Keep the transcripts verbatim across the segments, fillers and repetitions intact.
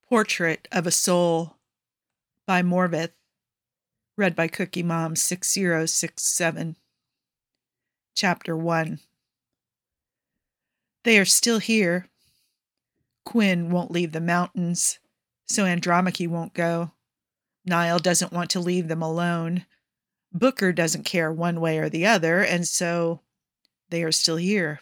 Portrait of a Soul by Morvith, read by Cookie Mom six zero six seven. Chapter one. They are still here. Quinn won't leave the mountains, so Andromache won't go. Niall doesn't want to leave them alone. Booker doesn't care one way or the other, and so they are still here.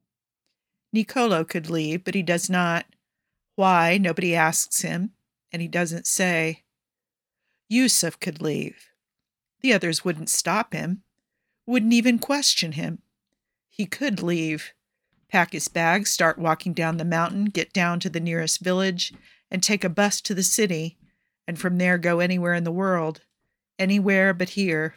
Nicolo could leave, but he does not. Why, nobody asks him, and he doesn't say. Yusuf could leave. The others wouldn't stop him, wouldn't even question him. He could leave, pack his bags, start walking down the mountain, get down to the nearest village, and take a bus to the city, and from there go anywhere in the world, anywhere but here.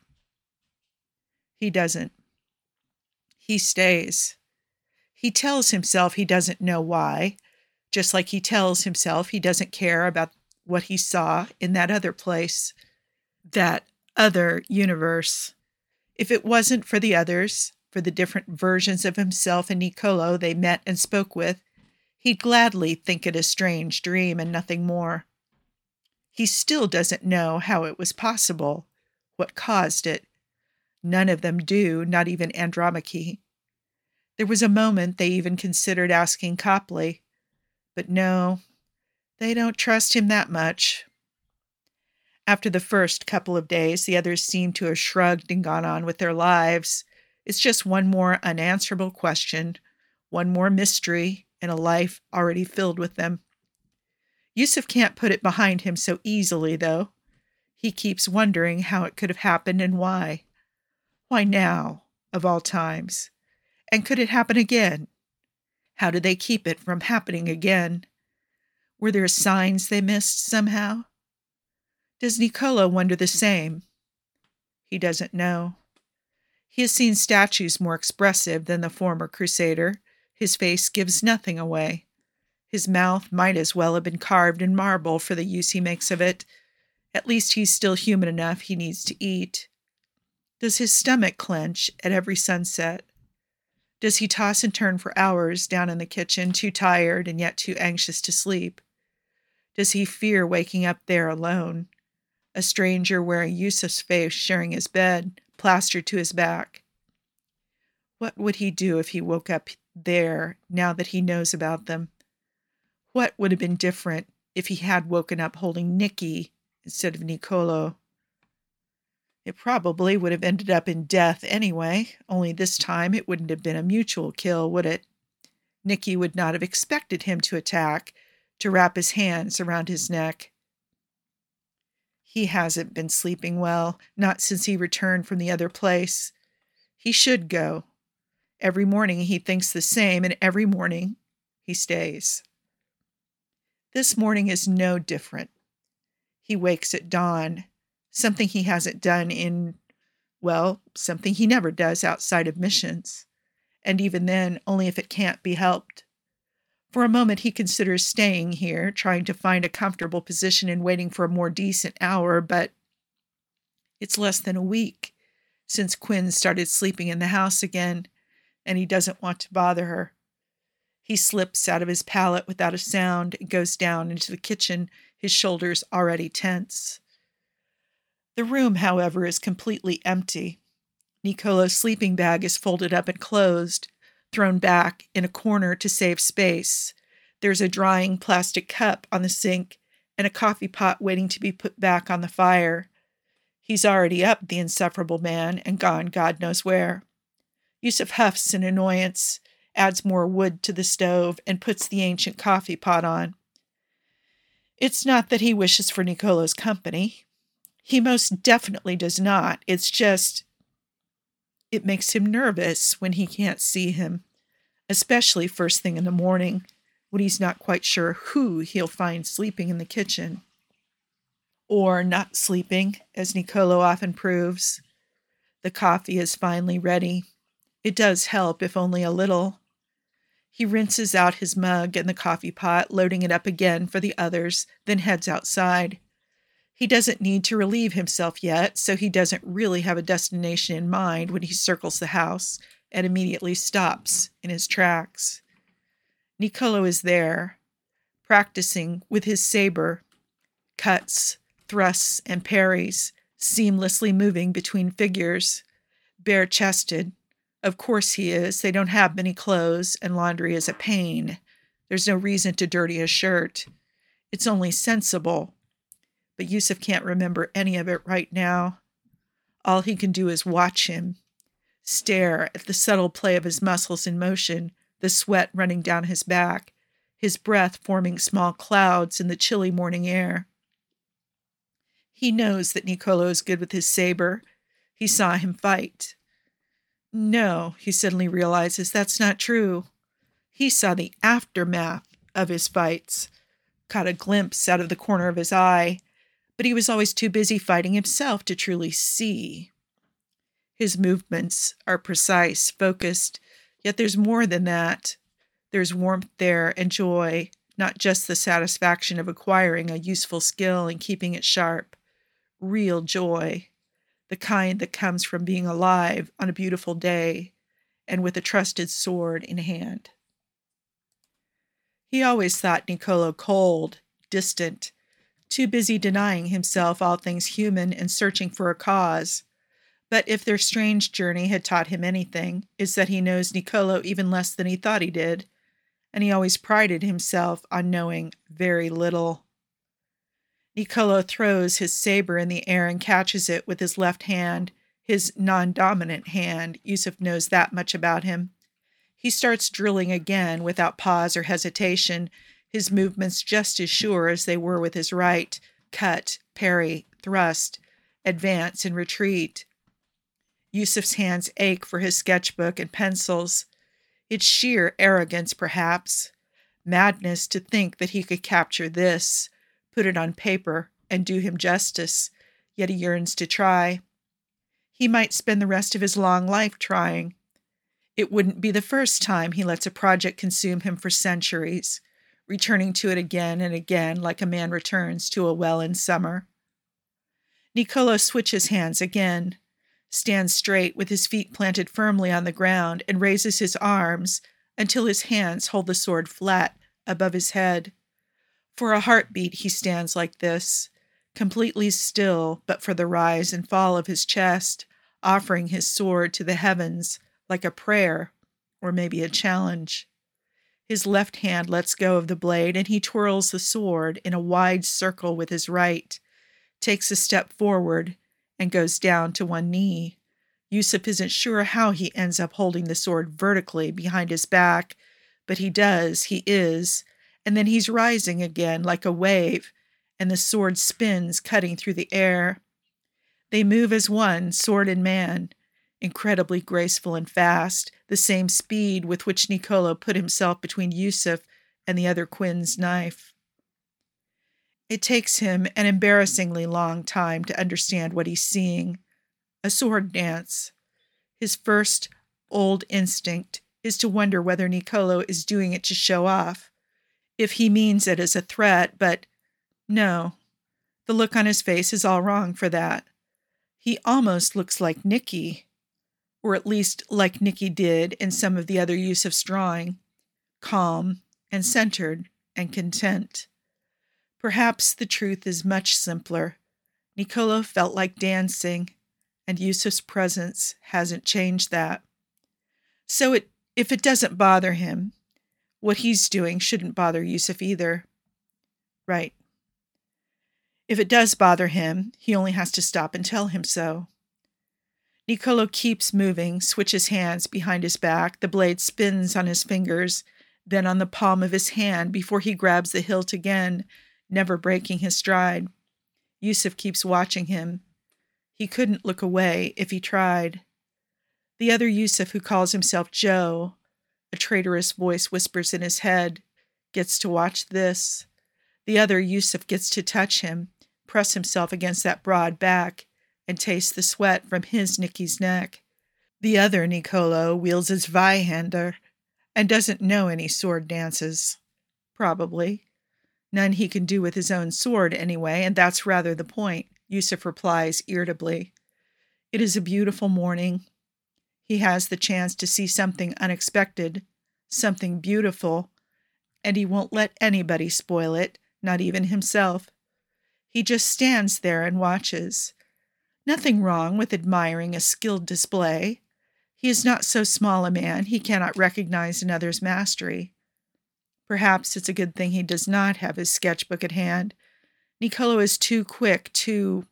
He doesn't. He stays. He tells himself he doesn't know why, just like he tells himself he doesn't care about what he saw in that other place, that other universe. If it wasn't for the others, for the different versions of himself and Nicolo they met and spoke with, he'd gladly think it a strange dream and nothing more. He still doesn't know how it was possible, what caused it. None of them do, not even Andromache. There was a moment they even considered asking Copley, but no, they don't trust him that much. After the first couple of days, the others seemed to have shrugged and gone on with their lives. It's just one more unanswerable question, one more mystery in a life already filled with them. Yusuf can't put it behind him so easily, though. He keeps wondering how it could have happened and why. Why now, of all times? And could it happen again? How did they keep it from happening again? Were there signs they missed somehow? Does Nicolo wonder the same? He doesn't know. He has seen statues more expressive than the former crusader. His face gives nothing away. His mouth might as well have been carved in marble for the use he makes of it. At least he's still human enough he needs to eat. Does his stomach clench at every sunset? Does he toss and turn for hours down in the kitchen, too tired and yet too anxious to sleep? Does he fear waking up there alone, a stranger wearing Yusuf's face sharing his bed, plastered to his back? What would he do if he woke up there now that he knows about them? What would have been different if he had woken up holding Nicky instead of Nicolo? It probably would have ended up in death anyway, only this time it wouldn't have been a mutual kill, would it? Nicky would not have expected him to attack, to wrap his hands around his neck. He hasn't been sleeping well, not since he returned from the other place. He should go. Every morning he thinks the same, and every morning he stays. This morning is no different. He wakes at dawn, something he hasn't done in, well, something he never does outside of missions, and even then only if it can't be helped. For a moment he considers staying here, trying to find a comfortable position and waiting for a more decent hour, but it's less than a week since Quinn started sleeping in the house again, and he doesn't want to bother her. He slips out of his pallet without a sound and goes down into the kitchen, his shoulders already tense. The room, however, is completely empty. Nicolo's sleeping bag is folded up and closed, thrown back in a corner to save space. There's a drying plastic cup on the sink and a coffee pot waiting to be put back on the fire. He's already up, the insufferable man, and gone God knows where. Yusuf huffs in annoyance, adds more wood to the stove, and puts the ancient coffee pot on. It's not that he wishes for Nicolo's company. He most definitely does not. It's just, it makes him nervous when he can't see him, especially first thing in the morning, when he's not quite sure who he'll find sleeping in the kitchen. Or not sleeping, as Nicolo often proves. The coffee is finally ready. It does help, if only a little. He rinses out his mug and the coffee pot, loading it up again for the others, then heads outside. He doesn't need to relieve himself yet, so he doesn't really have a destination in mind when he circles the house and immediately stops in his tracks. Nicolo is there, practicing with his saber, cuts, thrusts, and parries, seamlessly moving between figures, bare-chested. Of course he is. They don't have many clothes, and laundry is a pain. There's no reason to dirty a shirt. It's only sensible. But Yusuf can't remember any of it right now. All he can do is watch him, stare at the subtle play of his muscles in motion, the sweat running down his back, his breath forming small clouds in the chilly morning air. He knows that Niccolo is good with his saber. He saw him fight. No, he suddenly realizes that's not true. He saw the aftermath of his fights, caught a glimpse out of the corner of his eye, but he was always too busy fighting himself to truly see. His movements are precise, focused, yet there's more than that. There's warmth there and joy, not just the satisfaction of acquiring a useful skill and keeping it sharp. Real joy, the kind that comes from being alive on a beautiful day and with a trusted sword in hand. He always thought Niccolo cold, distant, too busy denying himself all things human and searching for a cause. But if their strange journey had taught him anything, it's that he knows Niccolo even less than he thought he did, and he always prided himself on knowing very little. Niccolo throws his saber in the air and catches it with his left hand, his non-dominant hand. Yusuf knows that much about him. He starts drilling again without pause or hesitation, his movements just as sure as they were with his right, cut, parry, thrust, advance, and retreat. Yusuf's hands ache for his sketchbook and pencils. It's sheer arrogance, perhaps, madness to think that he could capture this, put it on paper, and do him justice, yet he yearns to try. He might spend the rest of his long life trying. It wouldn't be the first time he lets a project consume him for centuries, returning to it again and again like a man returns to a well in summer. Niccolo switches hands again, stands straight with his feet planted firmly on the ground, and raises his arms until his hands hold the sword flat above his head. For a heartbeat he stands like this, completely still but for the rise and fall of his chest, offering his sword to the heavens like a prayer or maybe a challenge. His left hand lets go of the blade, and he twirls the sword in a wide circle with his right, takes a step forward, and goes down to one knee. Yusuf isn't sure how he ends up holding the sword vertically behind his back, but he does, he is, and then he's rising again like a wave, and the sword spins, cutting through the air. They move as one, sword and man, incredibly graceful and fast, the same speed with which Niccolo put himself between Yusuf and the other Quin's knife. It takes him an embarrassingly long time to understand what he's seeing. A sword dance. His first old instinct is to wonder whether Niccolo is doing it to show off, if he means it as a threat, but no. The look on his face is all wrong for that. He almost looks like Nicky, or at least like Nicky did in some of the other Yusuf's drawing, calm and centered and content. Perhaps the truth is much simpler. Niccolo felt like dancing, and Yusuf's presence hasn't changed that. So it, if it doesn't bother him, what he's doing shouldn't bother Yusuf either. Right. If it does bother him, he only has to stop and tell him so. Niccolo keeps moving, switches hands behind his back. The blade spins on his fingers, then on the palm of his hand before he grabs the hilt again, never breaking his stride. Yusuf keeps watching him. He couldn't look away if he tried. The other Yusuf, who calls himself Joe, a traitorous voice whispers in his head, gets to watch this. The other Yusuf gets to touch him, press himself against that broad back, and taste the sweat from his Nicky's neck. The other Niccolo wields his Zweihander and doesn't know any sword dances. Probably. None he can do with his own sword anyway, and that's rather the point, Yusuf replies irritably. It is a beautiful morning. He has the chance to see something unexpected, something beautiful, and he won't let anybody spoil it, not even himself. He just stands there and watches. Nothing wrong with admiring a skilled display. He is not so small a man he cannot recognize another's mastery. Perhaps it's a good thing he does not have his sketchbook at hand. Niccolo is too quick, too...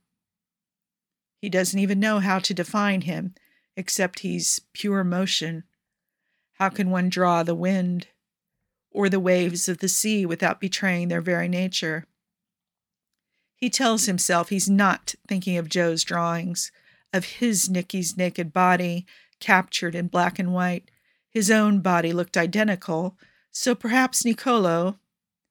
He doesn't even know how to define him, except he's pure motion. How can one draw the wind or the waves of the sea without betraying their very nature? He tells himself he's not thinking of Joe's drawings, of his Nicky's naked body, captured in black and white. His own body looked identical, so perhaps Niccolo...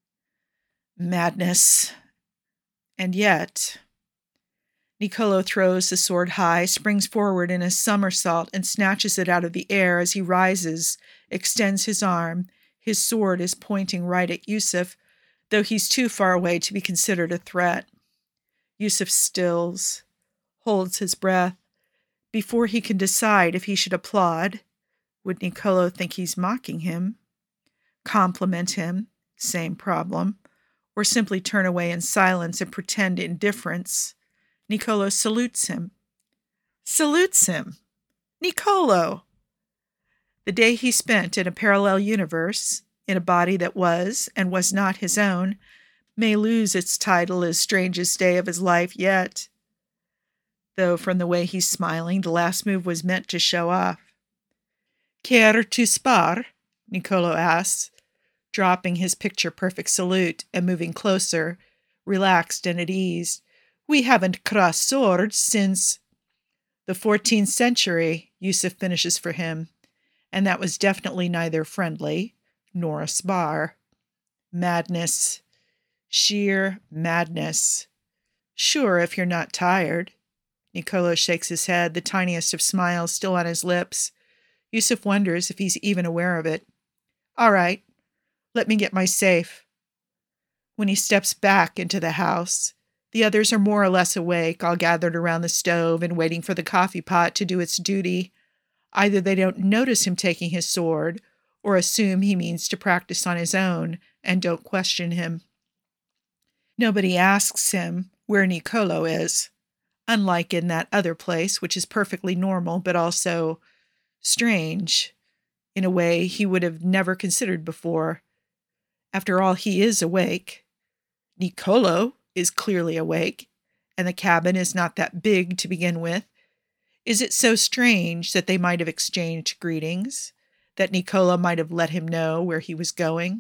Madness. And yet... Niccolo throws the sword high, springs forward in a somersault, and snatches it out of the air as he rises, extends his arm. His sword is pointing right at Yusuf, though he's too far away to be considered a threat. Yusuf stills, holds his breath. Before he can decide if he should applaud, would Niccolo think he's mocking him, compliment him, same problem, or simply turn away in silence and pretend indifference? Niccolo salutes him. Salutes him! Niccolo! The day he spent in a parallel universe, in a body that was and was not his own, may lose its title as strangest day of his life yet. Though from the way he's smiling, the last move was meant to show off. Care tu spar? Niccolo asks, dropping his picture-perfect salute and moving closer, relaxed and at ease. We haven't crossed swords since the fourteenth century, Yusuf finishes for him, and that was definitely neither friendly nor a spar. Madness. Sheer madness. Sure, if you're not tired. Niccolo shakes his head, the tiniest of smiles still on his lips. Yusuf wonders if he's even aware of it. All right, let me get my safe. When he steps back into the house, the others are more or less awake, all gathered around the stove and waiting for the coffee pot to do its duty. Either they don't notice him taking his sword, or assume he means to practice on his own and don't question him. Nobody asks him where Niccolo is, unlike in that other place, which is perfectly normal but also strange, in a way he would have never considered before. After all, he is awake. Niccolo is clearly awake, and the cabin is not that big to begin with. Is it so strange that they might have exchanged greetings, that Niccolo might have let him know where he was going?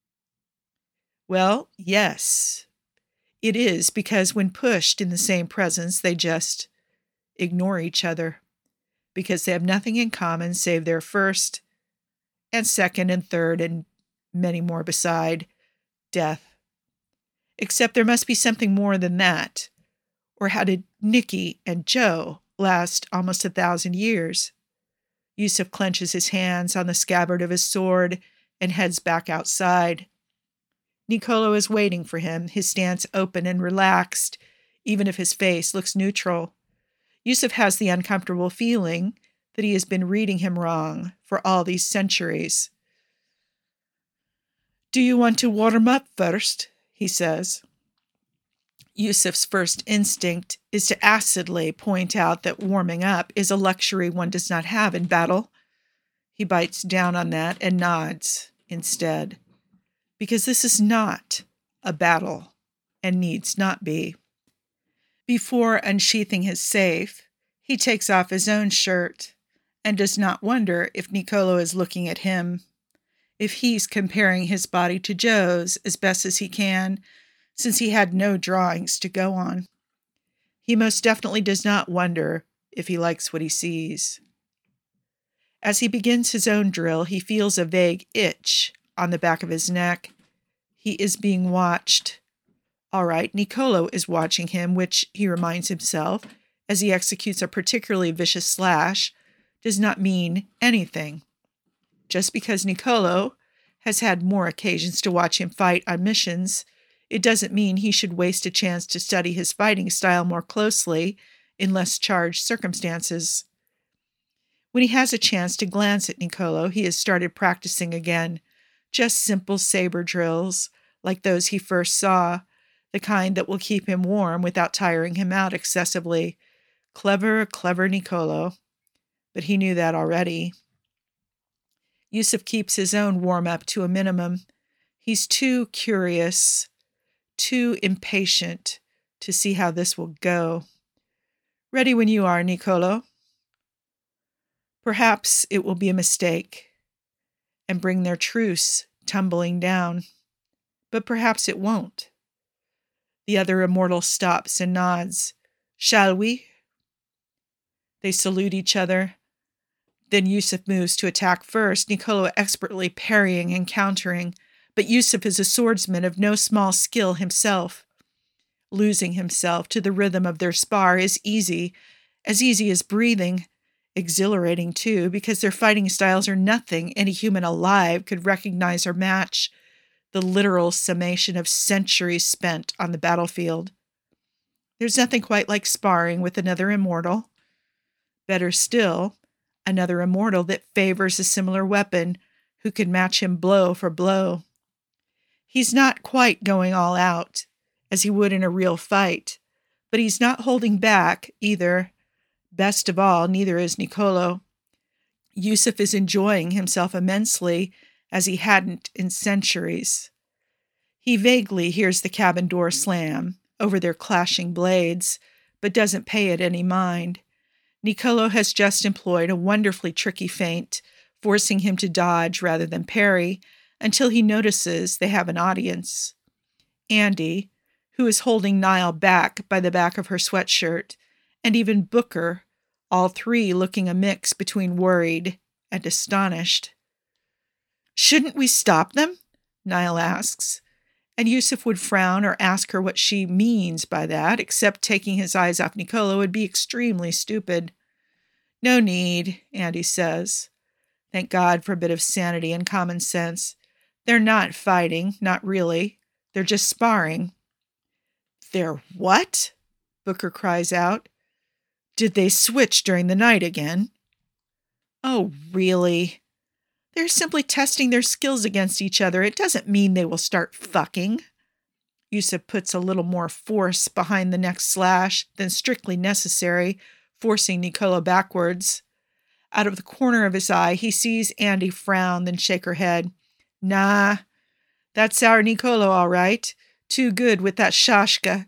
Well, yes, it is, because when pushed in the same presence, they just ignore each other, because they have nothing in common save their first and second and third and many more beside, death. Except there must be something more than that. Or how did Nicky and Joe last almost a thousand years? Yusuf clenches his hands on the scabbard of his sword and heads back outside. Niccolo is waiting for him, his stance open and relaxed, even if his face looks neutral. Yusuf has the uncomfortable feeling that he has been reading him wrong for all these centuries. Do you want to warm up first? He says. Yusuf's first instinct is to acidly point out that warming up is a luxury one does not have in battle. He bites down on that and nods instead, because this is not a battle and needs not be. Before unsheathing his safe, he takes off his own shirt and does not wonder if Niccolo is looking at him, if he's comparing his body to Joe's as best as he can, since he had no drawings to go on. He most definitely does not wonder if he likes what he sees. As he begins his own drill, he feels a vague itch on the back of his neck. He is being watched. All right, Niccolo is watching him, which, he reminds himself, as he executes a particularly vicious slash, does not mean anything. Just because Niccolo has had more occasions to watch him fight on missions, it doesn't mean he should waste a chance to study his fighting style more closely in less charged circumstances. When he has a chance to glance at Niccolo, he has started practicing again, Just simple saber drills, like those he first saw, the kind that will keep him warm without tiring him out excessively. Clever, clever Niccolo. But he knew that already. Yusuf keeps his own warm-up to a minimum. He's too curious, too impatient to see how this will go. Ready when you are, Niccolo. Perhaps it will be a mistake and bring their truce tumbling down, but perhaps it won't. The other immortal stops and nods. Shall we? They salute each other. Then Yusuf moves to attack first, Niccolo expertly parrying and countering, but Yusuf is a swordsman of no small skill himself. Losing himself to the rhythm of their spar is easy, as easy as breathing, exhilarating too, because their fighting styles are nothing any human alive could recognize or match, the literal summation of centuries spent on the battlefield. There's nothing quite like sparring with another immortal. Better still, another immortal that favors a similar weapon, who can match him blow for blow. He's not quite going all out, as he would in a real fight, but he's not holding back either. Best of all, neither is Niccolo. Yusuf is enjoying himself immensely, as he hadn't in centuries. He vaguely hears the cabin door slam over their clashing blades, but doesn't pay it any mind. Niccolo has just employed a wonderfully tricky feint, forcing him to dodge rather than parry, until he notices they have an audience. Andy, who is holding Niall back by the back of her sweatshirt, and even Booker, all three looking a mix between worried and astonished. Shouldn't we stop them? Niall asks, and Yusuf would frown or ask her what she means by that, except taking his eyes off Niccolo would be extremely stupid. No need, Andy says. Thank God for a bit of sanity and common sense. They're not fighting, not really. They're just sparring. They're what? Booker cries out. Did they switch during the night again? Oh, really? They're simply testing their skills against each other. It doesn't mean they will start fucking. Yusuf puts a little more force behind the next slash than strictly necessary, forcing Niccolo backwards. Out of the corner of his eye, he sees Andy frown, then shake her head. Nah, that's our Niccolo, all right. Too good with that shashka.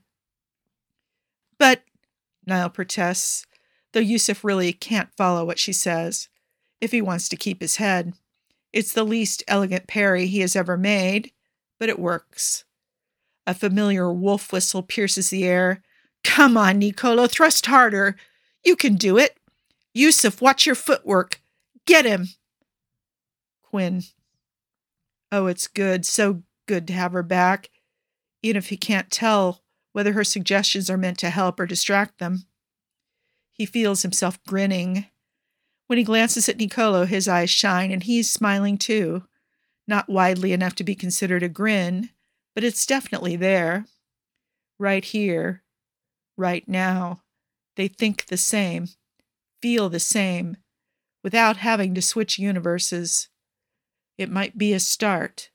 But, Niall protests, though Yusuf really can't follow what she says, if he wants to keep his head. It's the least elegant parry he has ever made, but it works. A familiar wolf whistle pierces the air. Come on, Niccolo, thrust harder. You can do it. Yusuf, watch your footwork. Get him. Quinn. Oh, it's good, so good to have her back, even if he can't tell whether her suggestions are meant to help or distract them. He feels himself grinning. When he glances at Niccolo, his eyes shine, and he's smiling too. Not widely enough to be considered a grin, but it's definitely there. Right here, right now, they think the same, feel the same, without having to switch universes. It might be a start.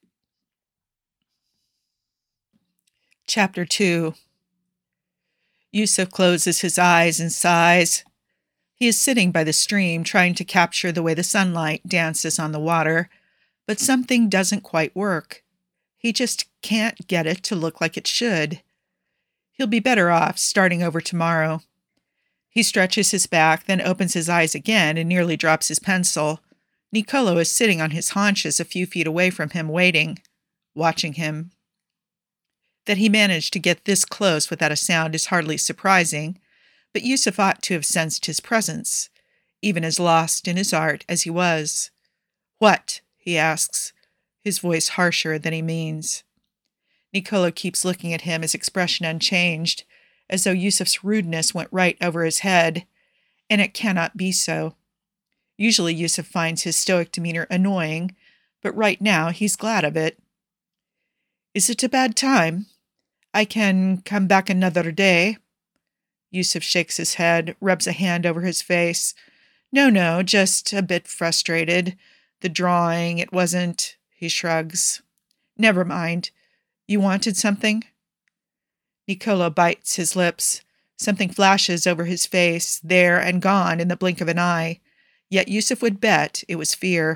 Chapter two. Yusuf closes his eyes and sighs. He is sitting by the stream, trying to capture the way the sunlight dances on the water, but something doesn't quite work. He just can't get it to look like it should. He'll be better off starting over tomorrow. He stretches his back, then opens his eyes again and nearly drops his pencil. Niccolo is sitting on his haunches a few feet away from him, waiting, watching him. That he managed to get this close without a sound is hardly surprising, but Yusuf ought to have sensed his presence, even as lost in his art as he was. What? He asks, his voice harsher than he means. Niccolo keeps looking at him, his expression unchanged, as though Yusuf's rudeness went right over his head, and it cannot be so. Usually Yusuf finds his stoic demeanor annoying, but right now he's glad of it. Is it a bad time? I can come back another day. Yusuf shakes his head, rubs a hand over his face. No, no, just a bit frustrated. The drawing, it wasn't... he shrugs. Never mind. You wanted something? Niccolo bites his lips. Something flashes over his face, there and gone in the blink of an eye. Yet Yusuf would bet it was fear.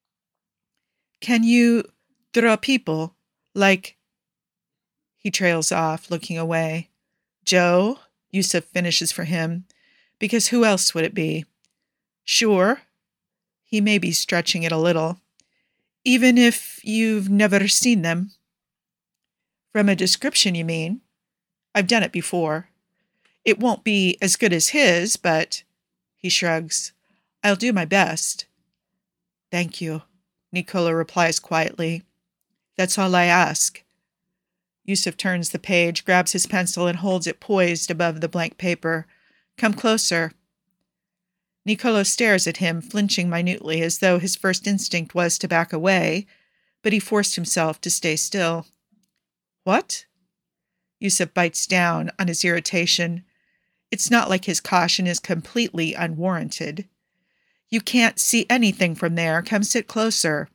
Can you draw people? Like... He trails off, looking away. Joe? Yusuf finishes for him. Because who else would it be? Sure. He may be stretching it a little. Even if you've never seen them. From a description, you mean? I've done it before. It won't be as good as his, but... He shrugs. I'll do my best. Thank you, Niccolo replies quietly. That's all I ask. Yusuf turns the page, grabs his pencil, and holds it poised above the blank paper. Come closer. Niccolo stares at him, flinching minutely, as though his first instinct was to back away, but he forced himself to stay still. What? Yusuf bites down on his irritation. It's not like his caution is completely unwarranted. You can't see anything from there. Come sit closer.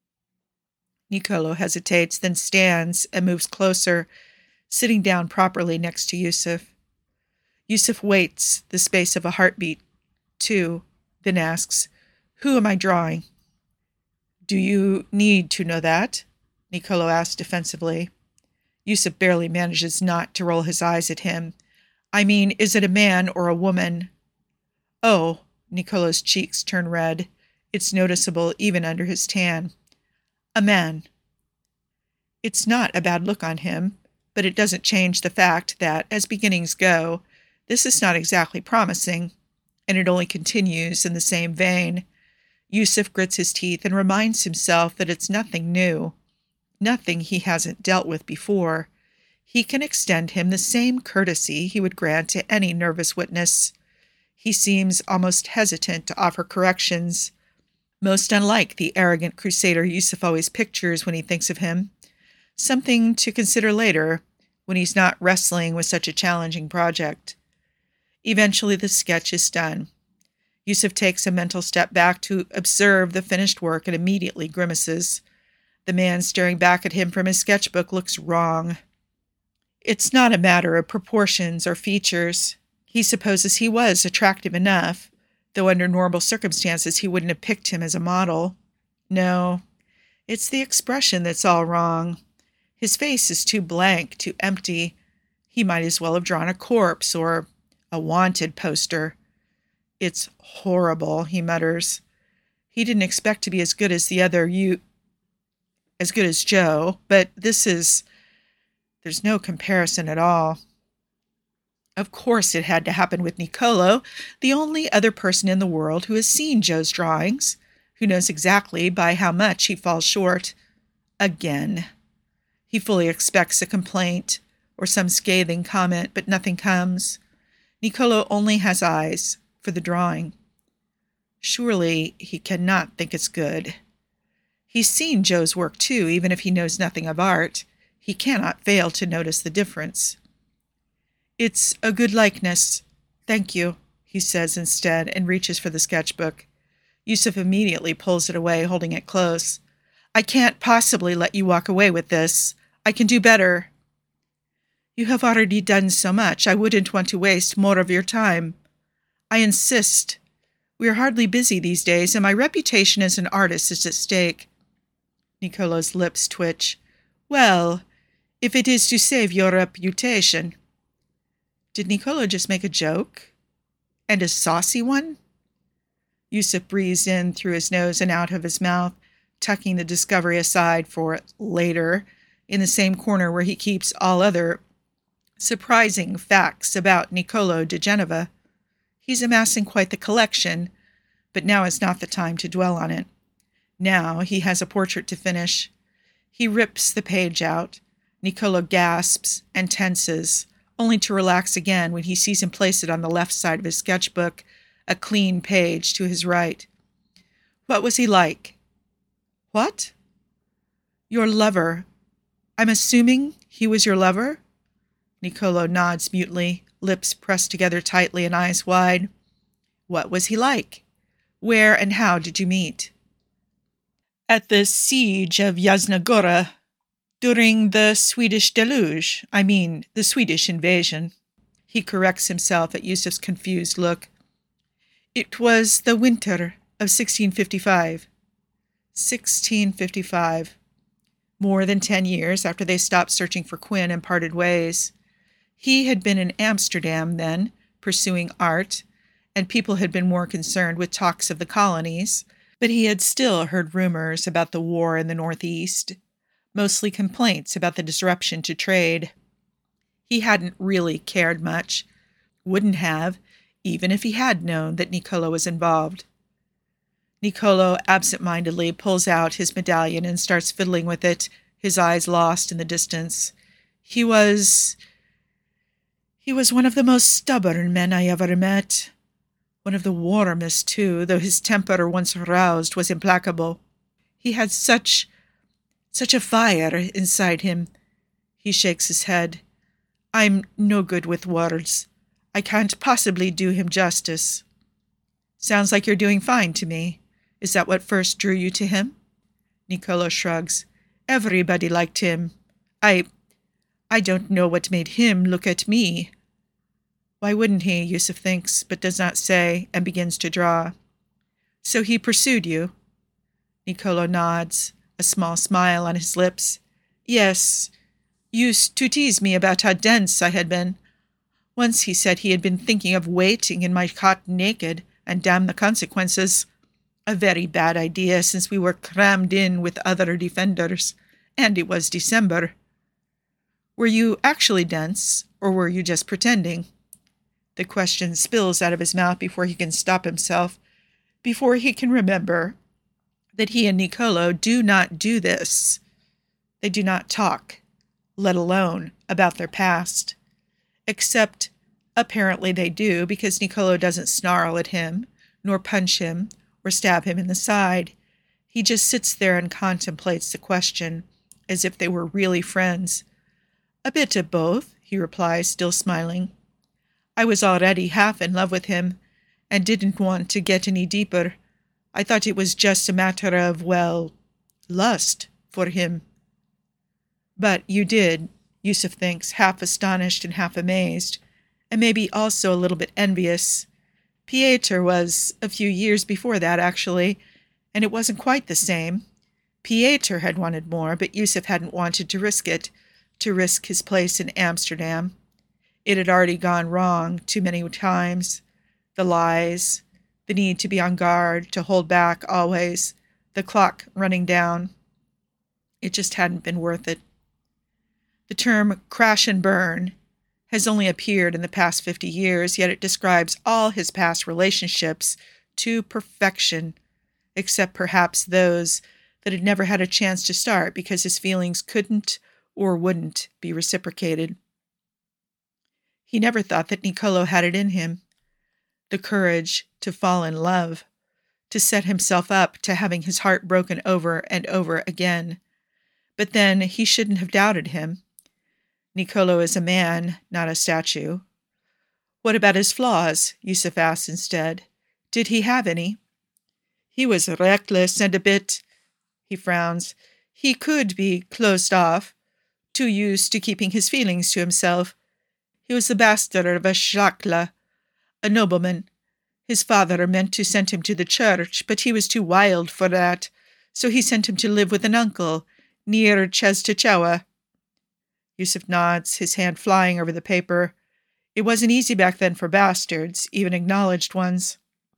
Niccolo hesitates, then stands and moves closer, sitting down properly next to Yusuf. Yusuf waits the space of a heartbeat, too, then asks, Who am I drawing? Do you need to know that? Niccolo asks defensively. Yusuf barely manages not to roll his eyes at him. I mean, is it a man or a woman? Oh, Niccolo's cheeks turn red. It's noticeable even under his tan. A man. It's not a bad look on him, but it doesn't change the fact that, as beginnings go, this is not exactly promising, and it only continues in the same vein. Yusuf grits his teeth and reminds himself that it's nothing new, nothing he hasn't dealt with before. He can extend him the same courtesy he would grant to any nervous witness. He seems almost hesitant to offer corrections, most unlike the arrogant crusader Yusuf always pictures when he thinks of him. Something to consider later, when he's not wrestling with such a challenging project. Eventually the sketch is done. Yusuf takes a mental step back to observe the finished work and immediately grimaces. The man staring back at him from his sketchbook looks wrong. It's not a matter of proportions or features. He supposes he was attractive enough, though under normal circumstances he wouldn't have picked him as a model. No, it's the expression that's all wrong. His face is too blank, too empty. He might as well have drawn a corpse or a wanted poster. It's horrible, he mutters. He didn't expect to be as good as the other you... as good as Joe, but this is... there's no comparison at all. Of course it had to happen with Niccolo, the only other person in the world who has seen Joe's drawings, who knows exactly by how much he falls short. Again. He fully expects a complaint or some scathing comment, but nothing comes. Niccolo only has eyes for the drawing. Surely he cannot think it's good. He's seen Joe's work too, even if he knows nothing of art. He cannot fail to notice the difference. It's a good likeness. Thank you, he says instead, and reaches for the sketchbook. Yusuf immediately pulls it away, holding it close. I can't possibly let you walk away with this. I can do better. You have already done so much. I wouldn't want to waste more of your time. I insist. We are hardly busy these days, and my reputation as an artist is at stake. Niccolo's lips twitch. Well, if it is to save your reputation. Did Niccolo just make a joke? And a saucy one? Yusuf breathes in through his nose and out of his mouth, tucking the discovery aside for later, in the same corner where he keeps all other surprising facts about Niccolo de Genova. He's amassing quite the collection, but now is not the time to dwell on it. Now he has a portrait to finish. He rips the page out. Niccolo gasps and tenses, only to relax again when he sees him place it on the left side of his sketchbook, a clean page to his right. What was he like? What? Your lover. I'm assuming he was your lover? Niccolo nods mutely, lips pressed together tightly and eyes wide. What was he like? Where and how did you meet? At the siege of Yasnagora, during the Swedish deluge, I mean the Swedish invasion. He corrects himself at Yusuf's confused look. It was the winter of sixteen fifty-five. sixteen fifty-five. More than ten years after they stopped searching for Quinn and parted ways. He had been in Amsterdam then, pursuing art, and people had been more concerned with talks of the colonies, but he had still heard rumors about the war in the Northeast, mostly complaints about the disruption to trade. He hadn't really cared much, wouldn't have, even if he had known that Niccolo was involved. Niccolo absent-mindedly pulls out his medallion and starts fiddling with it, his eyes lost in the distance. He was... He was one of the most stubborn men I ever met. One of the warmest, too, though his temper, once roused, was implacable. He had such... such a fire inside him. He shakes his head. I'm no good with words. I can't possibly do him justice. Sounds like you're doing fine to me. Is that what first drew you to him? Niccolo shrugs. Everybody liked him. I... I don't know what made him look at me. Why wouldn't he, Yusuf thinks, but does not say, and begins to draw. So he pursued you? Niccolo nods, a small smile on his lips. Yes. Used to tease me about how dense I had been. Once he said he had been thinking of waiting in my cot naked, and damn the consequences. A very bad idea, since we were crammed in with other defenders, and it was December. Were you actually dense, or were you just pretending? The question spills out of his mouth before he can stop himself, before he can remember that he and Niccolo do not do this. They do not talk, let alone about their past. Except, apparently they do, because Niccolo doesn't snarl at him, nor punch him, or stab him in the side. He just sits there and contemplates the question, as if they were really friends. A bit of both, he replies, still smiling. I was already half in love with him, and didn't want to get any deeper. I thought it was just a matter of, well, lust for him. But you did, Yusuf thinks, half astonished and half amazed, and maybe also a little bit envious. Pieter was a few years before that, actually, and it wasn't quite the same. Pieter had wanted more, but Yusuf hadn't wanted to risk it, to risk his place in Amsterdam. It had already gone wrong too many times. The lies, the need to be on guard, to hold back always, the clock running down. It just hadn't been worth it. The term crash and burn has only appeared in the past fifty years, yet it describes all his past relationships to perfection, except perhaps those that had never had a chance to start because his feelings couldn't or wouldn't be reciprocated. He never thought that Niccolo had it in him, the courage to fall in love, to set himself up to having his heart broken over and over again. But then he shouldn't have doubted him. Niccolo is a man, not a statue. What about his flaws? Yusuf asks instead. Did he have any? He was reckless and a bit, he frowns. He could be closed off, too used to keeping his feelings to himself. He was the bastard of a shakla, a nobleman. His father meant to send him to the church, but he was too wild for that, so he sent him to live with an uncle, near Czestochowa. Yusuf nods, his hand flying over the paper. It wasn't easy back then for bastards, even acknowledged ones.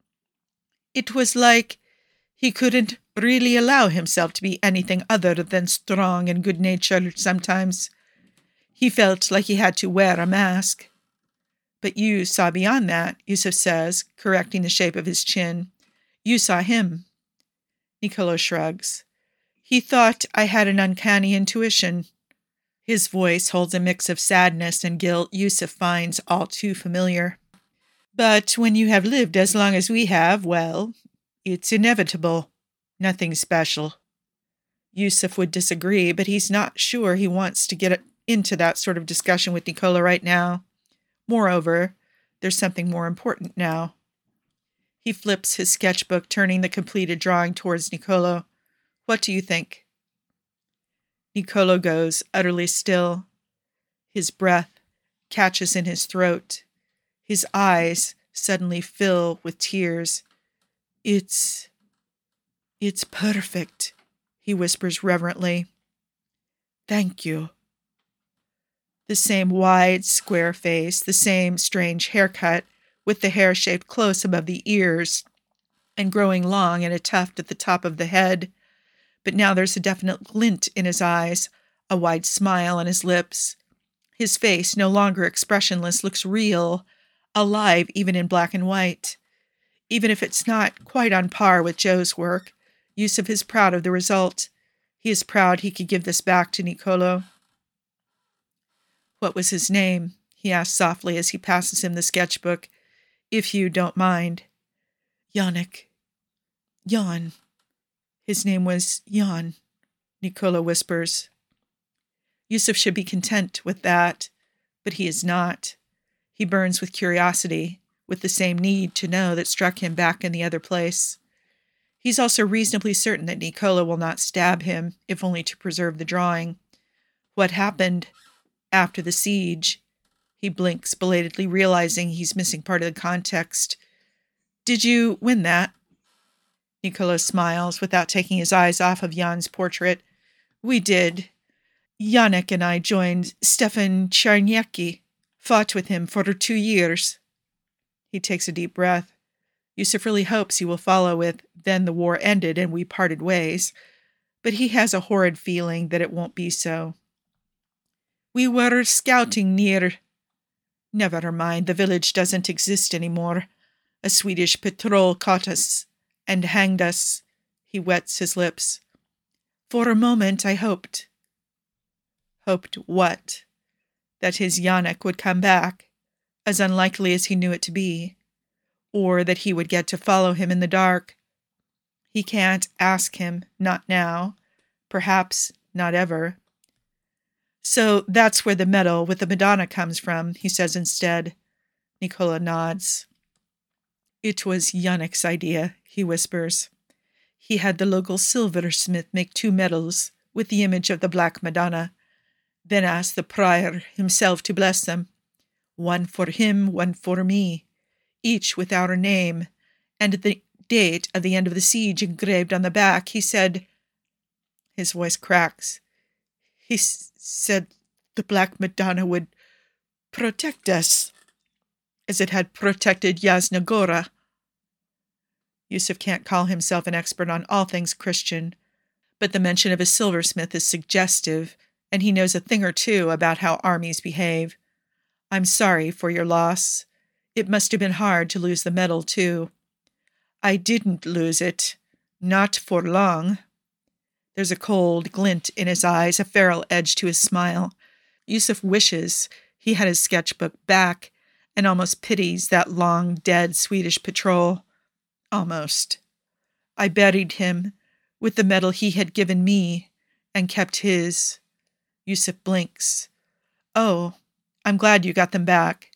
It was like he couldn't really allow himself to be anything other than strong and good-natured sometimes. He felt like he had to wear a mask. But you saw beyond that, Yusuf says, correcting the shape of his chin. You saw him. Niccolo shrugs. He thought I had an uncanny intuition. His voice holds a mix of sadness and guilt Yusuf finds all too familiar. But when you have lived as long as we have, well, it's inevitable. Nothing special. Yusuf would disagree, but he's not sure he wants to get into that sort of discussion with Niccolo right now. Moreover, there's something more important now. He flips his sketchbook, turning the completed drawing towards Niccolo. What do you think? Nicolo goes utterly still. His breath catches in his throat. His eyes suddenly fill with tears. It's... it's perfect, he whispers reverently. Thank you. The same wide, square face, the same strange haircut, with the hair shaped close above the ears and growing long in a tuft at the top of the head. But now there's a definite glint in his eyes, a wide smile on his lips. His face, no longer expressionless, looks real, alive even in black and white. Even if it's not quite on par with Joe's work, Yusuf is proud of the result. He is proud he could give this back to Nicolo. What was his name? He asks softly as he passes him the sketchbook. If you don't mind. Yannick. Jan. His name was Jan, Nicolo whispers. Yusuf should be content with that, but he is not. He burns with curiosity, with the same need to know that struck him back in the other place. He's also reasonably certain that Nicolo will not stab him, if only to preserve the drawing. What happened after the siege? He blinks, belatedly realizing he's missing part of the context. Did you win that? Nicolo smiles without taking his eyes off of Jan's portrait. We did. Yannick and I joined Stefan Czarniecki, fought with him for two years. He takes a deep breath. Yusuf really hopes he will follow with, then the war ended and we parted ways, but he has a horrid feeling that it won't be so. We were scouting near... Never mind, the village doesn't exist anymore. A Swedish patrol caught us and hanged us. He wets his lips. For a moment I hoped. Hoped what? That his Yannick would come back, as unlikely as he knew it to be, or that he would get to follow him in the dark. He can't ask him, not now, perhaps not ever. So that's where the medal with the Madonna comes from, he says instead. Nicolo nods. It was Yannick's idea, he whispers. He had the local silversmith make two medals with the image of the Black Madonna, then asked the prior himself to bless them. One for him, one for me, each with our name, and the date of the end of the siege engraved on the back. He said... His voice cracks. He s- said the Black Madonna would protect us, as it had protected Yasna Gora. Yusuf can't call himself an expert on all things Christian, but the mention of a silversmith is suggestive, and he knows a thing or two about how armies behave. I'm sorry for your loss. It must have been hard to lose the medal, too. I didn't lose it. Not for long. There's a cold glint in his eyes, a feral edge to his smile. Yusuf wishes he had his sketchbook back and almost pities that long-dead Swedish patrol. Almost. I buried him with the medal he had given me and kept his. Yusuf blinks. Oh, I'm glad you got them back.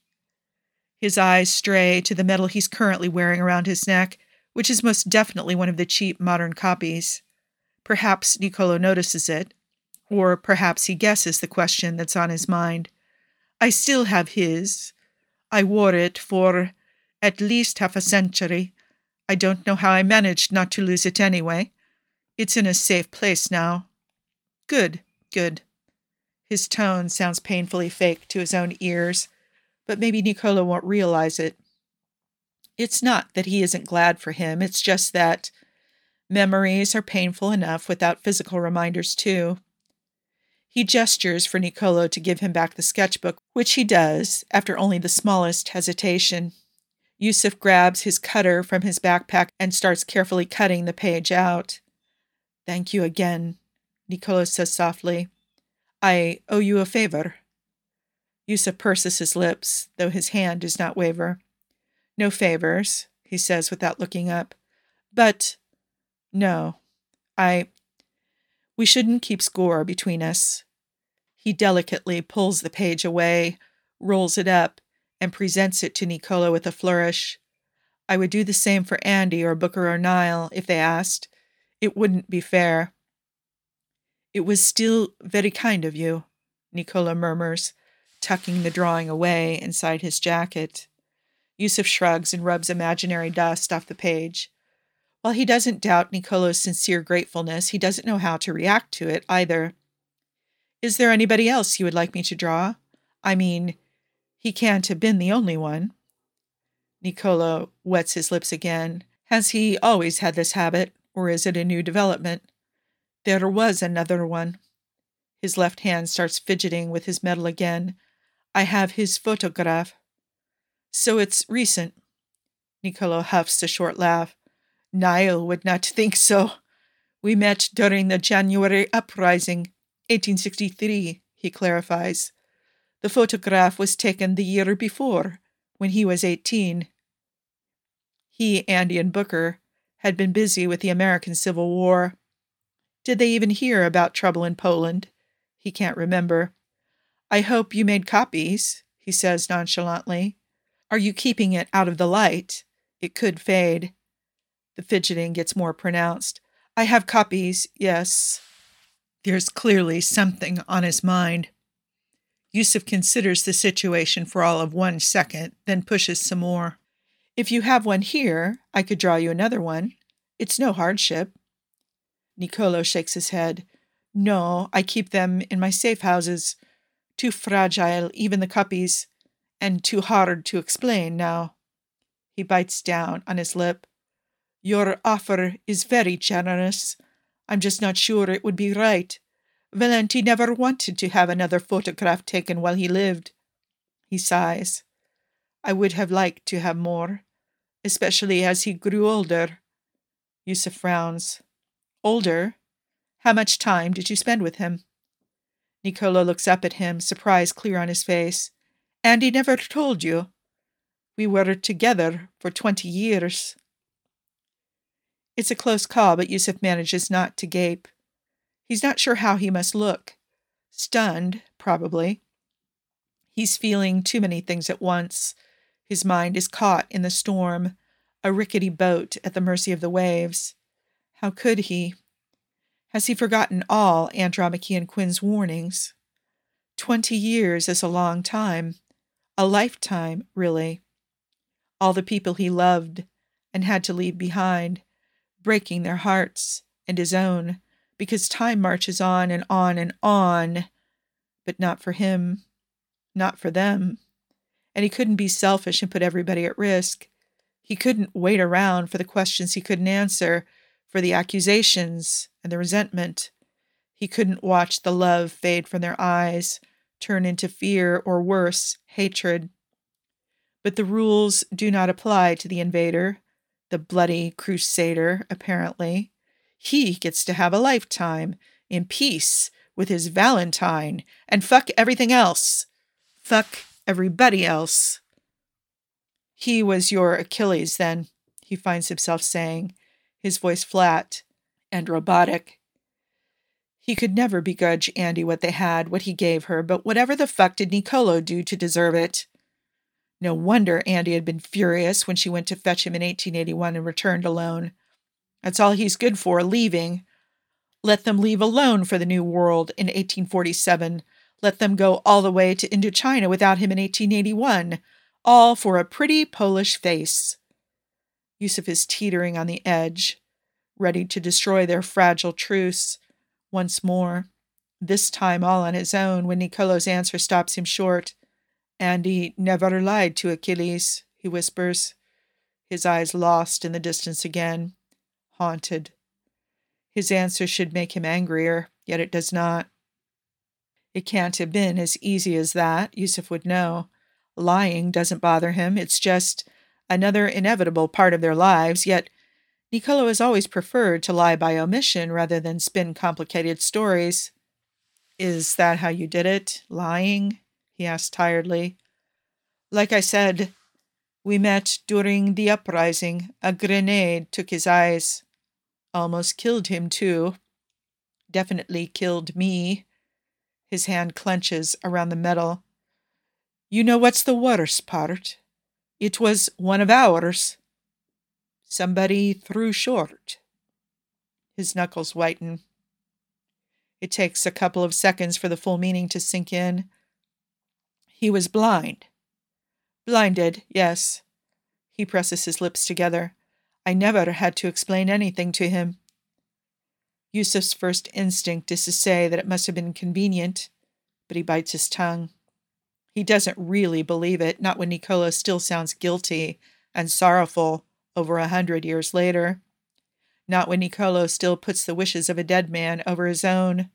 His eyes stray to the medal he's currently wearing around his neck, which is most definitely one of the cheap modern copies. Perhaps Nicolo notices it, or perhaps he guesses the question that's on his mind. I still have his. I wore it for at least half a century. I don't know how I managed not to lose it anyway. It's in a safe place now. Good, good. His tone sounds painfully fake to his own ears, but maybe Nicolo won't realize it. It's not that he isn't glad for him, it's just that memories are painful enough without physical reminders, too. He gestures for Nicolo to give him back the sketchbook, which he does, after only the smallest hesitation. Yusuf grabs his cutter from his backpack and starts carefully cutting the page out. Thank you again, Nicolo says softly. I owe you a favor. Yusuf purses his lips, though his hand does not waver. No favors, he says without looking up. But... No, I... We shouldn't keep score between us. He delicately pulls the page away, rolls it up, and presents it to Nicolo with a flourish. I would do the same for Andy or Booker or Niall if they asked. It wouldn't be fair. It was still very kind of you, Nicola murmurs, tucking the drawing away inside his jacket. Yusuf shrugs and rubs imaginary dust off the page. While he doesn't doubt Nicolo's sincere gratefulness, he doesn't know how to react to it either. Is there anybody else you would like me to draw? I mean, he can't have been the only one. Nicolo wets his lips again. Has he always had this habit, or is it a new development? There was another one. His left hand starts fidgeting with his medal again. I have his photograph. So it's recent. Nicolo huffs a short laugh. Niall would not think so. We met during the January uprising, eighteen sixty-three, he clarifies. The photograph was taken the year before, when he was eighteen. He, Andy, and Booker had been busy with the American Civil War. Did they even hear about trouble in Poland? He can't remember. I hope you made copies, he says nonchalantly. Are you keeping it out of the light? It could fade. The fidgeting gets more pronounced. I have copies, yes. There's clearly something on his mind. Yusuf considers the situation for all of one second, then pushes some more. If you have one here, I could draw you another one. It's no hardship. Nicolo shakes his head. No, I keep them in my safe houses. Too fragile, even the copies, and too hard to explain now. He bites down on his lip. Your offer is very generous. I'm just not sure it would be right. Valenti never wanted to have another photograph taken while he lived. He sighs. I would have liked to have more, especially as he grew older. Yusuf frowns. Older? How much time did you spend with him? Nicolo looks up at him, surprise clear on his face. And he never told you. We were together for twenty years. It's a close call, but Yusuf manages not to gape. He's not sure how he must look. Stunned, probably. He's feeling too many things at once. His mind is caught in the storm, a rickety boat at the mercy of the waves. How could he? Has he forgotten all Andromache and Quinn's warnings? Twenty years is a long time. A lifetime, really. All the people he loved and had to leave behind, breaking their hearts and his own, because time marches on and on and on, but not for him, not for them. And he couldn't be selfish and put everybody at risk. He couldn't wait around for the questions he couldn't answer, for the accusations and the resentment. He couldn't watch the love fade from their eyes, turn into fear or worse, hatred. But the rules do not apply to the invader, the bloody crusader, apparently. He gets to have a lifetime, in peace, with his Valentine, and fuck everything else. Fuck everybody else. He was your Achilles, then, he finds himself saying, his voice flat and robotic. He could never begrudge Andy what they had, what he gave her, but whatever the fuck did Nicolo do to deserve it? No wonder Andy had been furious when she went to fetch him in eighteen eighty-one and returned alone. That's all he's good for, leaving. Let them leave alone for the New World in eighteen forty-seven. Let them go all the way to Indochina without him in eighteen eighty-one. All for a pretty Polish face. Yusuf is teetering on the edge, ready to destroy their fragile truce once more, this time all on his own, when Nicolo's answer stops him short. Andy never lied to Achilles, he whispers, his eyes lost in the distance again, haunted. His answer should make him angrier, yet it does not. It can't have been as easy as that, Yusuf would know. Lying doesn't bother him, it's just another inevitable part of their lives, yet Nicolo has always preferred to lie by omission rather than spin complicated stories. Is that how you did it, lying? He asked tiredly. Like I said, we met during the uprising. A grenade took his eyes. Almost killed him, too. Definitely killed me. His hand clenches around the metal. You know what's the worst part? It was one of ours. Somebody threw short. His knuckles whiten. It takes a couple of seconds for the full meaning to sink in. He was blind. Blinded, yes. He presses his lips together. I never had to explain anything to him. Yusuf's first instinct is to say that it must have been convenient, but he bites his tongue. He doesn't really believe it, not when Nicolo still sounds guilty and sorrowful over a hundred years later. Not when Nicolo still puts the wishes of a dead man over his own.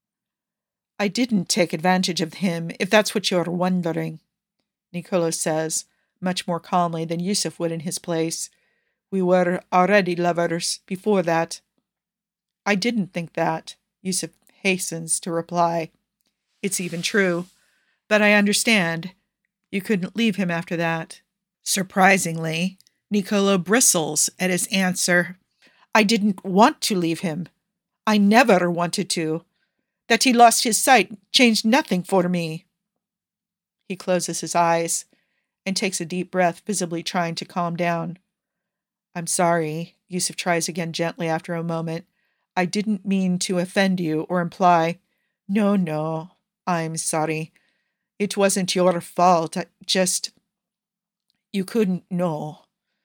I didn't take advantage of him, if that's what you're wondering, Nicolo says, much more calmly than Yusuf would in his place. We were already lovers before that. I didn't think that, Yusuf hastens to reply. It's even true, but I understand. You couldn't leave him after that. Surprisingly, Nicolo bristles at his answer. I didn't want to leave him. I never wanted to. That he lost his sight changed nothing for me. He closes his eyes and takes a deep breath, visibly trying to calm down. I'm sorry, Yusuf tries again gently after a moment. I didn't mean to offend you or imply. No, no, I'm sorry. It wasn't your fault. I just... You couldn't know.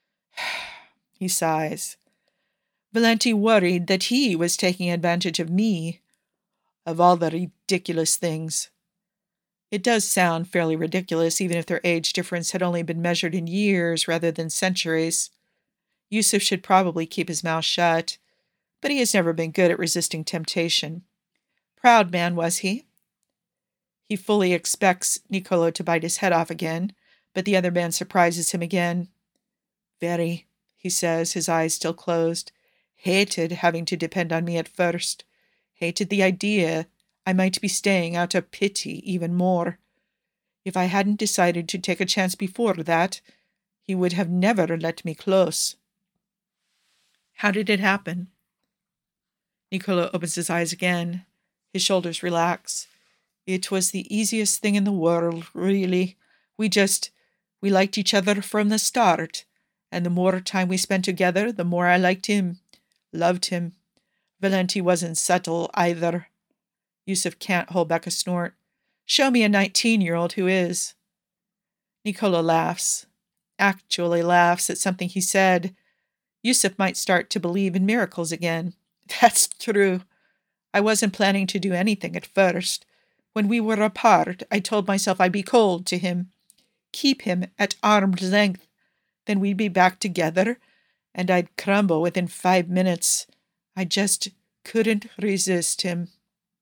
He sighs. Valenti worried that he was taking advantage of me, of all the ridiculous things. It does sound fairly ridiculous, even if their age difference had only been measured in years rather than centuries. Yusuf should probably keep his mouth shut, but he has never been good at resisting temptation. Proud man, was he? He fully expects Nicolo to bite his head off again, but the other man surprises him again. Very, he says, his eyes still closed. Hated having to depend on me at first. Hated the idea I might be staying out of pity even more. If I hadn't decided to take a chance before that, he would have never let me close. How did it happen? Nicolo opens his eyes again. His shoulders relax. It was the easiest thing in the world, really. We just, we liked each other from the start, and the more time we spent together, the more I liked him, loved him. Valenti wasn't subtle either. Yusuf can't hold back a snort. Show me a nineteen-year-old who is. Nicolo laughs, actually laughs at something he said. Yusuf might start to believe in miracles again. That's true. I wasn't planning to do anything at first. When we were apart, I told myself I'd be cold to him, keep him at arm's length. Then we'd be back together, and I'd crumble within five minutes. I just couldn't resist him.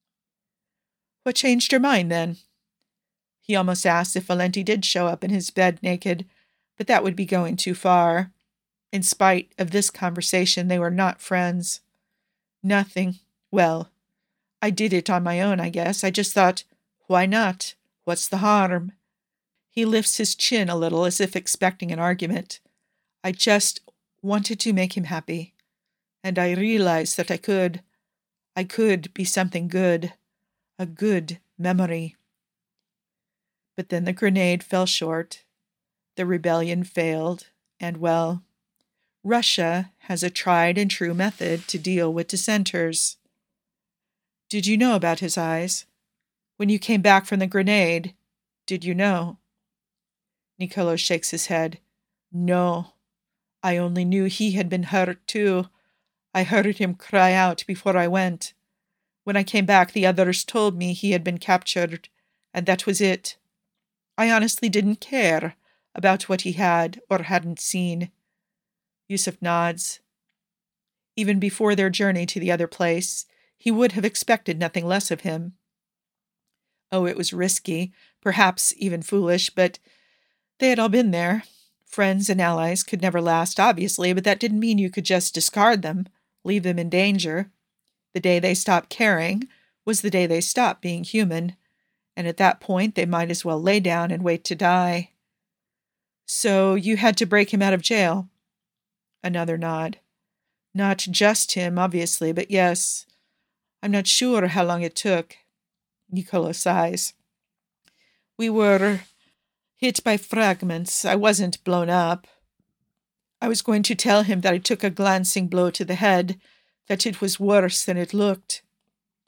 What changed your mind, then? He almost asked if Valenti did show up in his bed naked, but that would be going too far. In spite of this conversation, they were not friends. Nothing. Well, I did it on my own, I guess. I just thought, why not? What's the harm? He lifts his chin a little as if expecting an argument. I just wanted to make him happy. And I realized that I could. I could be something good. A good memory. But then the grenade fell short. The rebellion failed. And, well, Russia has a tried and true method to deal with dissenters. Did you know about his eyes? When you came back from the grenade, did you know? Nicolo shakes his head. No. I only knew he had been hurt, too. I heard him cry out before I went. When I came back, the others told me he had been captured, and that was it. I honestly didn't care about what he had or hadn't seen. Yusuf nods. Even before their journey to the other place, he would have expected nothing less of him. Oh, it was risky, perhaps even foolish, but they had all been there. Friends and allies could never last, obviously, but that didn't mean you could just discard them, leave them in danger. The day they stopped caring was the day they stopped being human, and at that point they might as well lay down and wait to die. So you had to break him out of jail? Another nod. Not just him, obviously, but yes. I'm not sure how long it took. Nicolo sighs. We were hit by fragments. I wasn't blown up. I was going to tell him that I took a glancing blow to the head, that it was worse than it looked.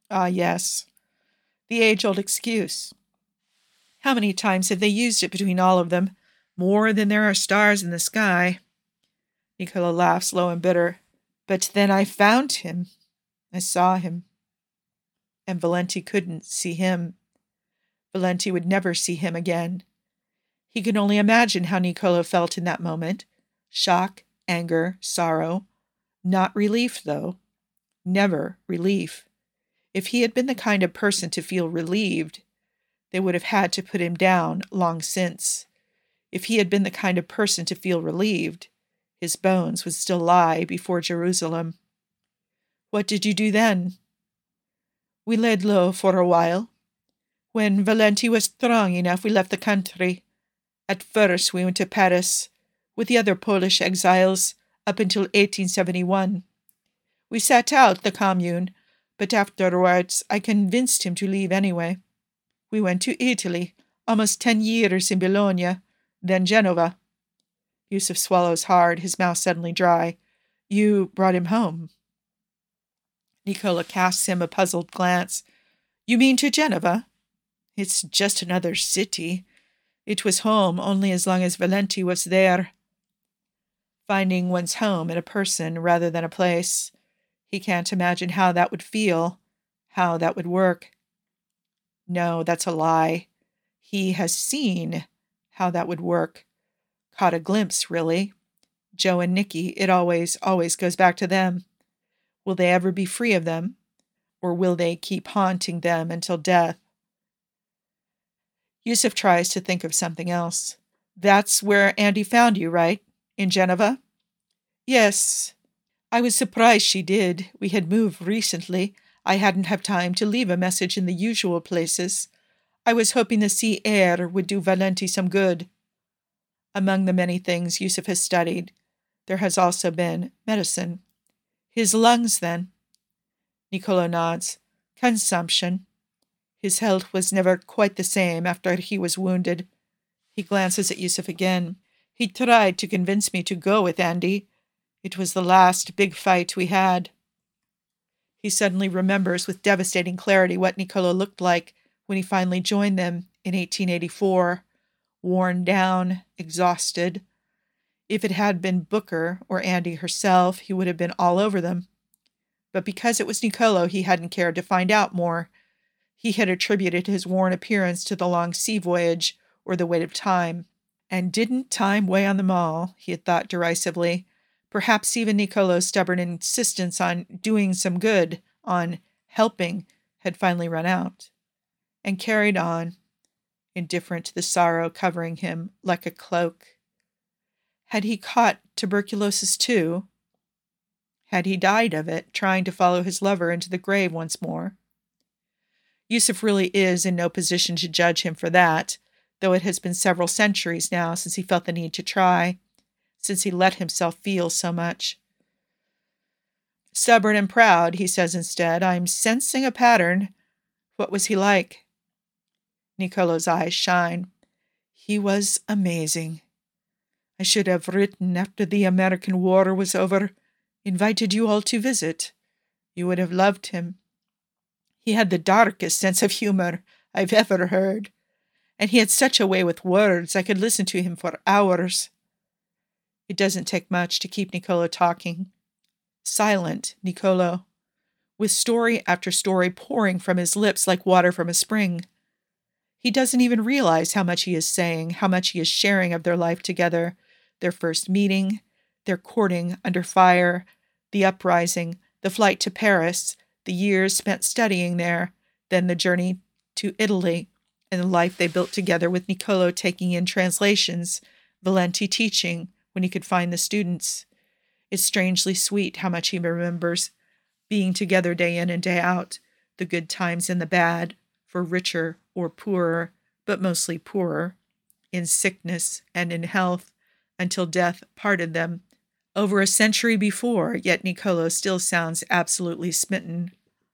Ah, yes, the age-old excuse. How many times have they used it between all of them? More than there are stars in the sky. Niccolo laughs low and bitter. But then I found him. I saw him. And Valenti couldn't see him. Valenti would never see him again. He could only imagine how Niccolo felt in that moment. Shock, anger, sorrow. Not relief, though. Never relief. If he had been the kind of person to feel relieved, they would have had to put him down long since. If he had been the kind of person to feel relieved, his bones would still lie before Jerusalem. What did you do then? We laid low for a while. When Valenti was strong enough, we left the country. At first, we went to Paris with the other Polish exiles up until eighteen seventy-one. We sat out the Commune, but afterwards I convinced him to leave anyway. We went to Italy, almost ten years in Bologna, then Genova. Yusuf swallows hard, his mouth suddenly dry. You brought him home. Niccolo casts him a puzzled glance. You mean to Genova? It's just another city. It was home only as long as Valenti was there. Finding one's home in a person rather than a place. He can't imagine how that would feel, how that would work. No, that's a lie. He has seen how that would work. Caught a glimpse, really. Joe and Nicky, it always, always goes back to them. Will they ever be free of them? Or will they keep haunting them until death? Yusuf tries to think of something else. That's where Andy found you, right? In Geneva? Yes. I was surprised she did. We had moved recently. I hadn't had time to leave a message in the usual places. I was hoping the sea air would do Valenti some good. Among the many things Yusuf has studied, there has also been medicine. His lungs, then? Niccolo nods. Consumption. His health was never quite the same after he was wounded. He glances at Yusuf again. He tried to convince me to go with Andy. It was the last big fight we had. He suddenly remembers with devastating clarity what Niccolo looked like when he finally joined them in eighteen eighty-four, worn down, exhausted. If it had been Booker or Andy herself, he would have been all over them. But because it was Niccolo, he hadn't cared to find out more. He had attributed his worn appearance to the long sea voyage or the weight of time. And didn't time weigh on them all, he had thought derisively. Perhaps even Niccolo's stubborn insistence on doing some good, on helping, had finally run out. And carried on, indifferent to the sorrow covering him like a cloak. Had he caught tuberculosis too? Had he died of it, trying to follow his lover into the grave once more? Yusuf really is in no position to judge him for that, though it has been several centuries now since he felt the need to try, since he let himself feel so much. Stubborn and proud, he says instead. I'm sensing a pattern. What was he like? Niccolo's eyes shine. He was amazing. I should have written after the American War was over, invited you all to visit. You would have loved him. He had the darkest sense of humor I've ever heard, and he had such a way with words I could listen to him for hours. It doesn't take much to keep Niccolo talking. Silent Niccolo, with story after story pouring from his lips like water from a spring. He doesn't even realize how much he is saying, how much he is sharing of their life together, their first meeting, their courting under fire, the uprising, the flight to Paris, the years spent studying there, then the journey to Italy, and the life they built together with Niccolo taking in translations, Valenti teaching when he could find the students. It's strangely sweet how much he remembers being together day in and day out, the good times and the bad, for richer or poorer, but mostly poorer, in sickness and in health, until death parted them. Over a century before, yet Niccolo still sounds absolutely smitten.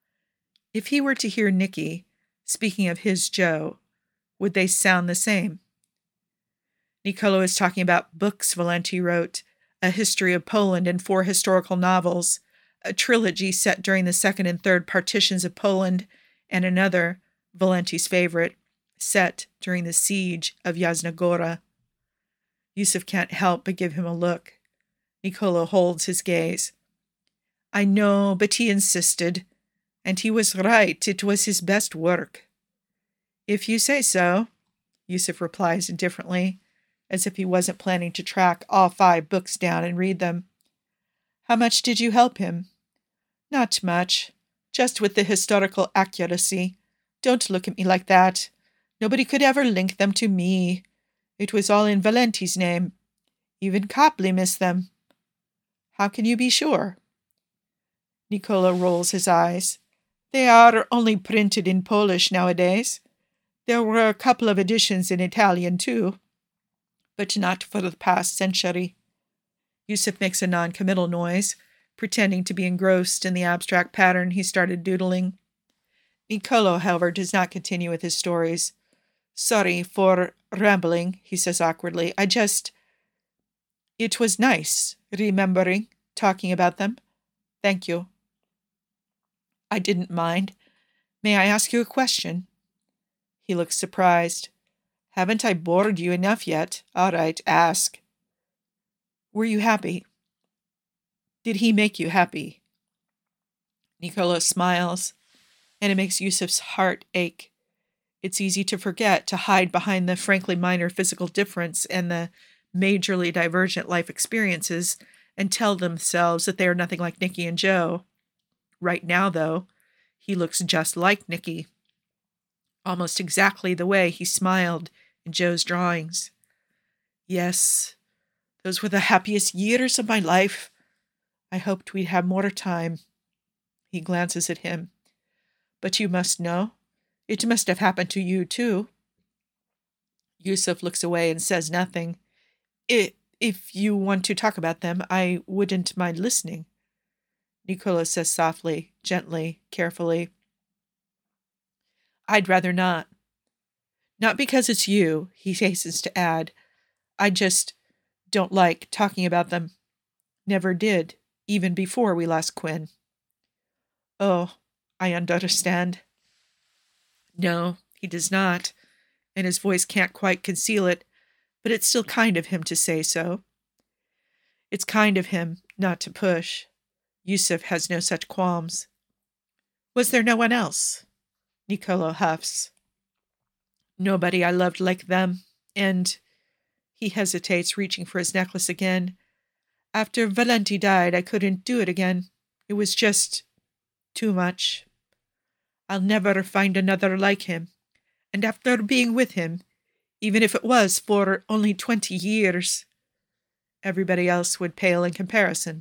If he were to hear Nicky, speaking of his Joe, would they sound the same? Niccolo is talking about books Valenti wrote, a history of Poland and four historical novels, a trilogy set during the second and third partitions of Poland, and another, Valenti's favorite, set during the siege of Yasna Gora. Yusuf can't help but give him a look. Niccolo holds his gaze. I know, but he insisted, and he was right. It was his best work. If you say so, Yusuf replies indifferently, as if he wasn't planning to track all five books down and read them. How much did you help him? Not much, just with the historical accuracy. Don't look at me like that. Nobody could ever link them to me. It was all in Valenti's name. Even Copley missed them. How can you be sure? Niccolo rolls his eyes. They are only printed in Polish nowadays. There were a couple of editions in Italian, too, but not for the past century. Yusuf makes a non-committal noise, pretending to be engrossed in the abstract pattern he started doodling. Niccolo, however, does not continue with his stories. Sorry for rambling, he says awkwardly. I just... It was nice, remembering, talking about them. Thank you. I didn't mind. May I ask you a question? He looks surprised. Haven't I bored you enough yet? All right, ask. Were you happy? Did he make you happy? Niccolo smiles, and it makes Yusuf's heart ache. It's easy to forget, to hide behind the frankly minor physical difference and the majorly divergent life experiences and tell themselves that they are nothing like Nicky and Joe. Right now, though, he looks just like Nicky. Almost exactly the way he smiled in Joe's drawings. Yes, those were the happiest years of my life. I hoped we'd have more time. He glances at him. But you must know. It must have happened to you, too. Yusuf looks away and says nothing. It, if you want to talk about them, I wouldn't mind listening. Niccolo says softly, gently, carefully. I'd rather not. Not because it's you, he hastens to add. I just don't like talking about them. Never did, even before we lost Quinn. Oh, I understand. No, he does not, and his voice can't quite conceal it, but it's still kind of him to say so. It's kind of him not to push. Yusuf has no such qualms. Was there no one else? Niccolo huffs. Nobody I loved like them, and... He hesitates, reaching for his necklace again. After Valenti died, I couldn't do it again. It was just... too much. I'll never find another like him, and after being with him, even if it was for only twenty years, everybody else would pale in comparison.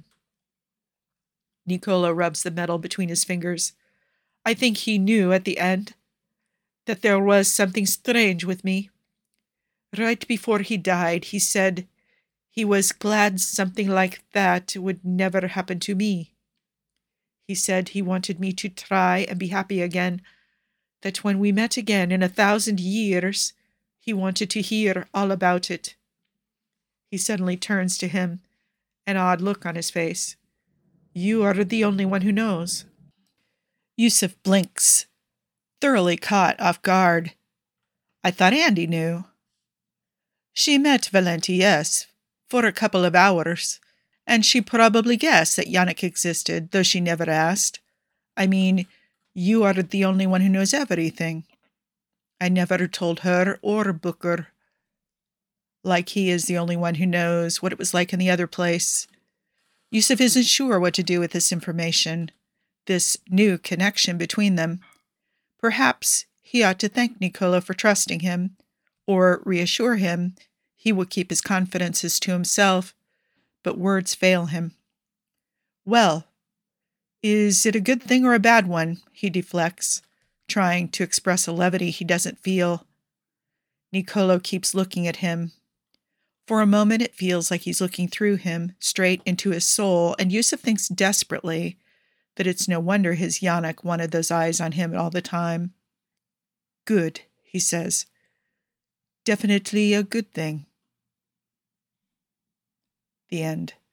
Niccolo rubs the metal between his fingers. I think he knew at the end that there was something strange with me. Right before he died, he said he was glad something like that would never happen to me. He said he wanted me to try and be happy again, that when we met again in a thousand years, he wanted to hear all about it. He suddenly turns to him, an odd look on his face. You are the only one who knows. Yusuf blinks, thoroughly caught off guard. I thought Andy knew. She met Valenti, yes, for a couple of hours, and she probably guessed that Yannick existed, though she never asked. I mean, you are the only one who knows everything. I never told her or Booker. Like he is the only one who knows what it was like in the other place. Yusuf isn't sure what to do with this information, this new connection between them. Perhaps he ought to thank Niccolo for trusting him, or reassure him he will keep his confidences to himself, but words fail him. Well, is it a good thing or a bad one? He deflects, trying to express a levity he doesn't feel. Niccolo keeps looking at him. For a moment it feels like he's looking through him, straight into his soul, and Yusuf thinks desperately that it's no wonder his Yannick wanted those eyes on him all the time. Good, he says. Definitely a good thing. The end.